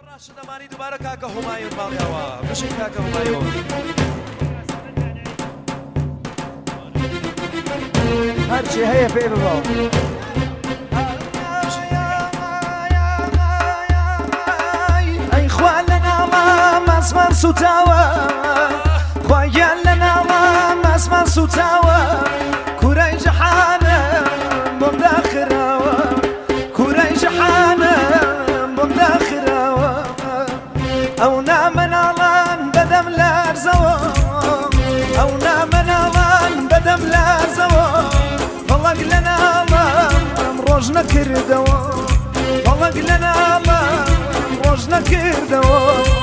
راشدەمانی دووبارە کاکە هومایون باڵیاوە بشین کاکە هومایون هەرچی هەیە پێ بڕۆ ئەی خوا لە ناڵە مەزمان سوتاوە خوایان لە ناڵە مەزمان سوتاوە کوورەی جەحانم بۆم داخراوە کوورەی جەحانم بۆم داخراوە ئەو نامەناڵان بەدەم لارزەوە ئەو نامەناڵان بەدەم لارزەوە بەڵک لە ناڵم ڕۆژ نەکردەوە بەڵک لە ناڵم ڕۆژ نەکردەوە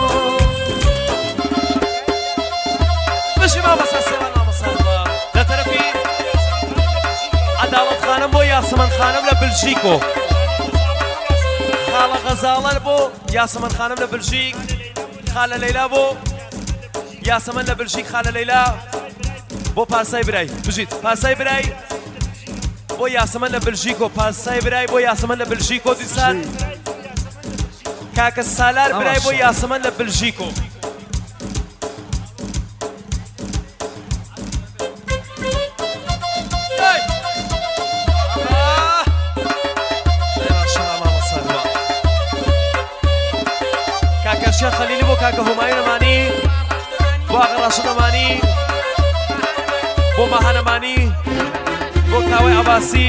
بشی مامەسا سێوان مامەساوە لە تەرەفی عەداڵەت خانم بۆ یاسمەن خانم لە بلژیکۆ خاڵە غەزاڵە بۆ یاسمەن خانم لە بلژیک خالە لەیلا بۆ یاسمەن لە بلژیک خالە لەیلا بۆ پارسای برای بژیت پارسای برای بۆ یاسمەن لە بلژیکۆ پارسای برای بۆ یاسمەن لە بلژیکۆ دیسان کاکە سالار برای بۆ یاسمەن لە بلژیکۆ کاکە خەلیلی بۆ کاکە هومایونەمانی بۆ ئاغا ڕاشدەمانی بۆ ماهانەمانی بۆ کاوەی عەباسی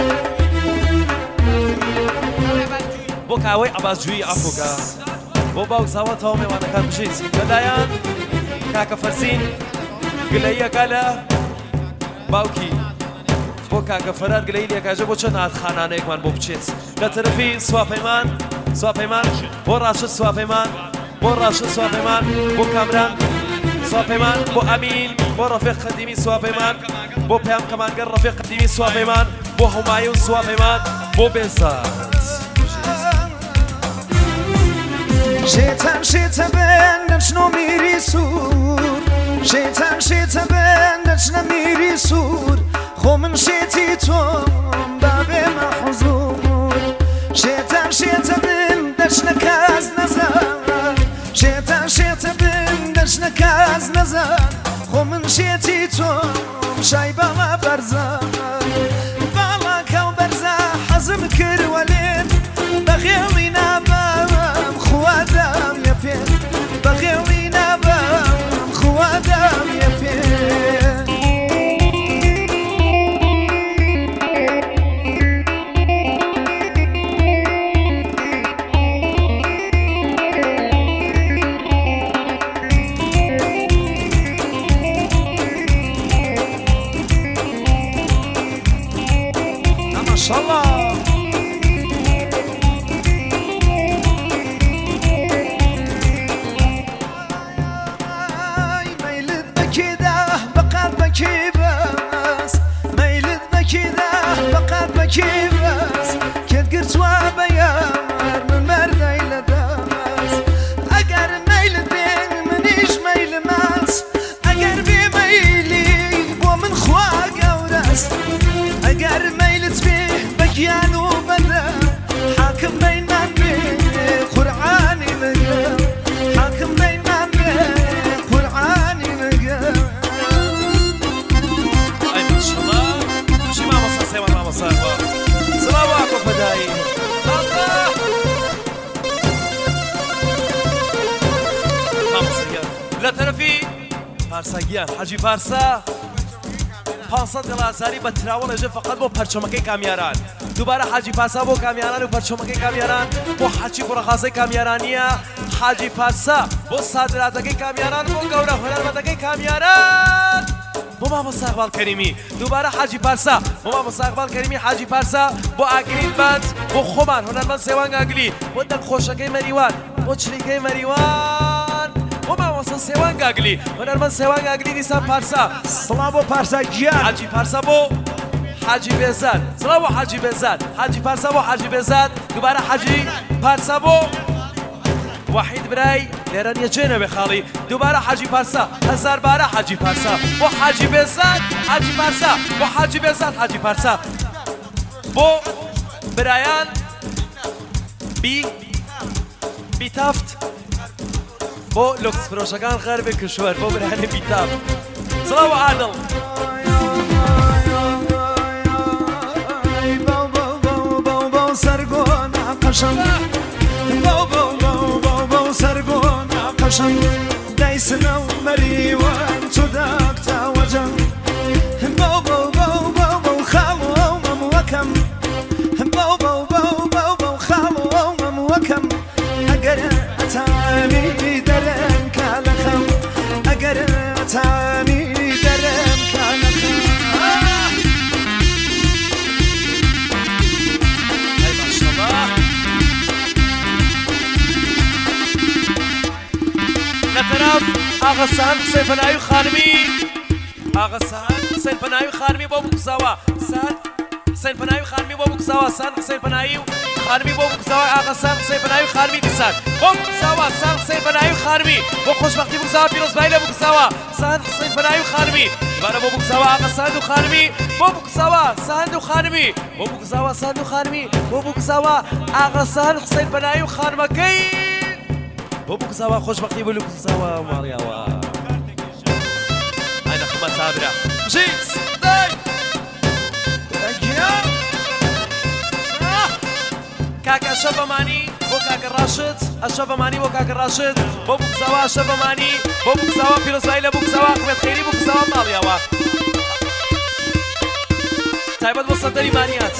بۆ کاوەی عەباسجووی ئافۆکا بۆ باوک زاوە تەواو میوانەکان بژیت لەلایەن کاکە فەرزین گلەییەکە لە باوکی بۆ کاکە فەراد گلەیی لێکاژە بۆ چەند خانانەیەکمان بۆ بچێت لە تەرەفی سواپەیمان بۆ ڕاشد سواپەیمان بۆ ڕاشد سواپەیمان بۆ کامران سواپەیمان بۆ ئەمین بۆ ڕەفیق قەدیمی سواپەیمان بۆ پێم کەمانگەر ڕەفیق قەدیمی سواپەیمان بۆ هومایون سواپەیمان بۆ بێزات شێتان شێتە بێن دەچنۆ میری سوور شێتان شێتە بێن دەچنە میری سوور خۆ من شێتی تۆم با بێمە حوزور شێتان شێتە بن دەچنە کەس نەزان شێتان شێتە بن دەچنە کەس نەزان خۆ من شێتی تۆم شای باڵا بەرزان باڵاکە و بەرزە حەزم کردوە لێن بەغێڵی نابم خوادام یە پێ بەغێڵی نابم خوادام یە پێ ماشاءالله ميلت بكده بقى بكي بس ميلت بكده بقى بكي بس كنت قرت وبيار من مرة إلى داس أقر ميل بين منيش ميل ماس أقر بي ميلي ومن خواق ورس أقر ميلت بيه بكيان وبدا حاكم بين من قرعاني مقا حاكم بين من قرعاني مقا أي ما شاء الله شي ما مصر سيوان ما مصر سلام عليكم فدائي الله ما مصر لا ترفي پارساگیان حاجی پارسا 500 گڵازاری بە تراوەڵ ئێژە فقط بۆ پەرچەمەکەی کامیاران دووبارە حاجی پارسا بۆ کامیاران و پەرچەمەکەی کامیاران بۆ حاجی کوڕەخازەی کامیارانیە حاجی پارسا بۆ سادراتەکەی کامیاران بۆ گەورە هونەرمەندەکەی کامیاران بۆ مامۆستا ئەقبال کەریمی دووبارە حاجی پارسا بۆ مامۆستا ئەقبال کەریمی حاجی پارسا بۆ ئاگرین بەند بۆ خۆمان هونەرمەند سێوان گاگلی بۆ دەنگخۆشەکەی مەریوان بۆ چریکەی مەریوان بۆ مامۆستا سێوان گاگلی هونەرمەند سێوان گاگلی دیسان پارسا سڵام بۆ پارسا گیان حاجی پارسا بۆ حاجی بێزاد سڵام بۆ حاجی بێزاد حاجی پارسا بۆ حاجی بێزاد دووبارە حاجی پارسا بۆ وحید برای لێرە نیە جێنەبێ خاڵی دووبارە حاجی پارسا هەزار بارە حاجی پارسا بۆ حاجی بێزاد حاجی پارسا بۆ حاجی بێزاد حاجی پارسا بۆ برایان بی بیتافت بۆ لوکس فرۆشەکان غەربێ کشوەر بۆ برهانێ بیتافت سڵاو عادڵ سرگو ناقشم باو سرگو ناقشم دایسنو مریوان تو داکتا وجم باو خالو مموکم باو خالو مموکم اگر اتانی درم کالخم اگر اتانی درم کالخم لطرف آقا سهند حسین پناهی خانمی آقا سهند حسین پناهی خانمی با بکساوا سهند حسین پناهی خانمی با بکساوا سهند حسین پناهی خانمی با بکساوا آقا سهند حسین پناهی خانمی دیسان با بکساوا سهند حسین پناهی خانمی با خوشبختی بکساوا پیروز بایل بکساوا سهند حسین پناهی خانمی دوباره با بکساوا آقا سهند خانمی با بکساوا سهند خانمی با بکساوا سهند خانمی با بکساوا آقا سهند حسین پناهی خانمکی بابوك سوا خوشبختي بلوك سوا مارياوا أنا خما تابرة جيت داي كاكا شفا ماني بو كاكا راشد الشفا ماني بو كاكا راشد بابوك سوا شفا ماني بابوك سوا بيروز بايلة بوك سوا أحمد خيري بوك سوا مارياوا تايبت بصدري مانيات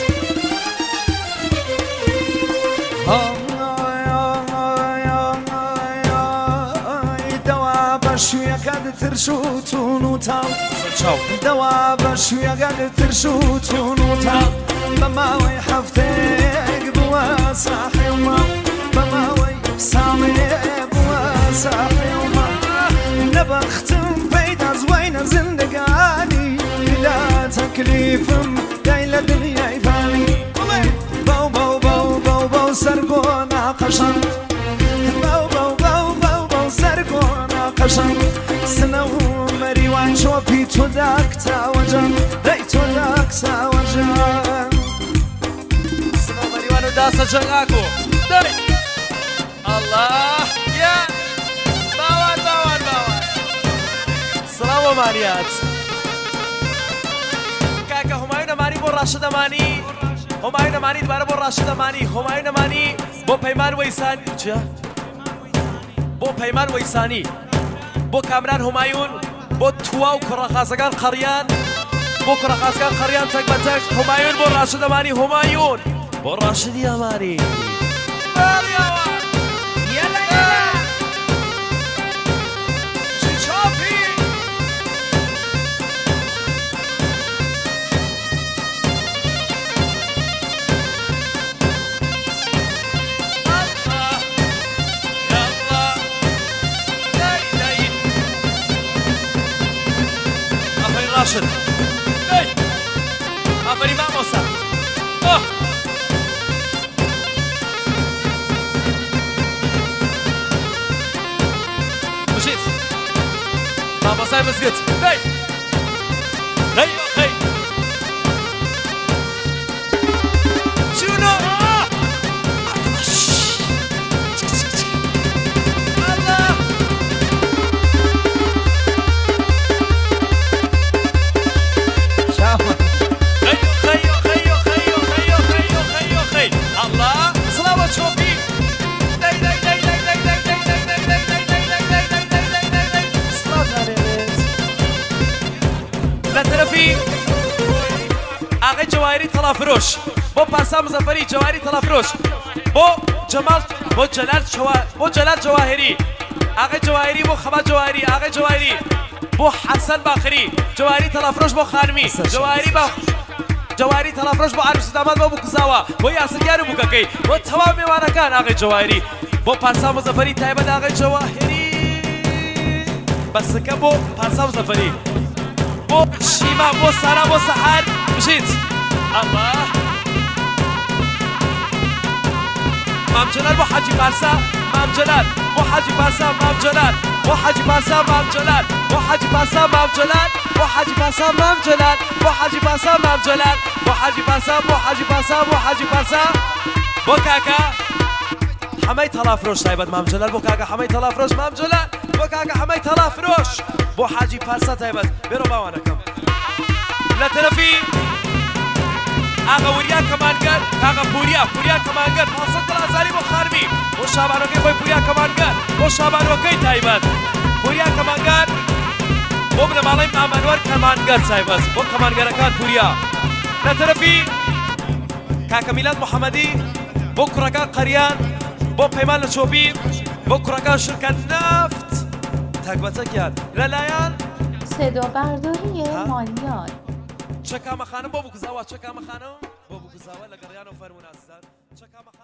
شوية ترشو تونوتا دوا بشوية قد ترشو تونوتا بماوي حفتك بوا صاحي وما بماوي سامي بوا صاحي وما نبختم بيدا زوينة زندقاني بلا تكليف دايلة دنيا يفاني باو سرقو ناقشا باو سرقو قشنگ سنو مریوان شوپی تو دکتا وجم دی تو دکتا وجم سنو مریوانو داسا جنگاکو دی الله یا باوان سلام ماریات کاکا همایون مانی بو راشد مانی همایون مانی دوباره بو راشد مانی همایون مانی بو پیمان ویسانی چه؟ بو پیمان ویسانی بو کامران همایون بو توا و کڕەخاسەکان قەڕیان بو کڕەخاسەکان قەڕیان تەک بە تەک همایون بۆ ڕاشد ئەمانی همایون بۆ ڕاشدی ئەمانی راشد اي افري ماموسا مشيت ماموسا مسكت اي خي شنو لطرفي آقای جواهری طلافروش بو پارسا مظفری جواهری طلافروش بو جمال بو جلال جواهری آقای جواهری بو خبا جواهری آقای جواهری بو حسن باخری جواهری طلافروش بو خانمی جواهری طلافروش بو عروس داماد بو بکزاوا بو یاسرگار بو ککی بو تمام میوانکان آقای جواهری بو پارسا مظفری تایبت آقای جواهری بسکه بو پارسا مظفری بو شیما بو سارا بو سحر مشيت الله مام جلال بو حاجی پارسا مام جلال بو حاجی پارسا مام جلال بو حاجی پارسا مام جلال بو حاجی پارسا مام جلال بو حاجی پارسا مام جلال بو حاجی پارسا مام جلال بو حاجی پارسا بو حاجی پارسا بو حاجی پارسا بو کاکا حەمەی تەڵافرۆش تایبەت مامجلال بۆ کاکە حەمەی تەڵافرۆش مامجلال بۆ کاکە حەمەی تەڵافرۆش بۆ حاجی پارسا تایبەت بێرە باوانەکەم لە تەرەفی ئاغا وریا کەمانگەر کاکە پوریا کەمانگەر 500 گڵازاری بۆ خارمی بۆ شابانۆکەی بۆی پوریا کەمانگەر بۆ شابانۆکەی تایبەت پوریا کەمانگەر بۆ بنەماڵەی ئامانوەر کەمانگەر تایبەت بۆ کەمانگەرەکان پوریا لە تەرەفی کاکە میلاد محەممەدی بۆ کوڕەکان قەریان بۆ پەیمان لە چۆبی بۆ کوڕەکان شرکەت نەفت تاکبەتەکیان لەلایەن صدابرداری مالیات چەکامە خانم بۆ بکوزاوە چەکامە خانم بۆ بکوزاوە لە گەڕیان و فەرمونە ئازیزان چەکامە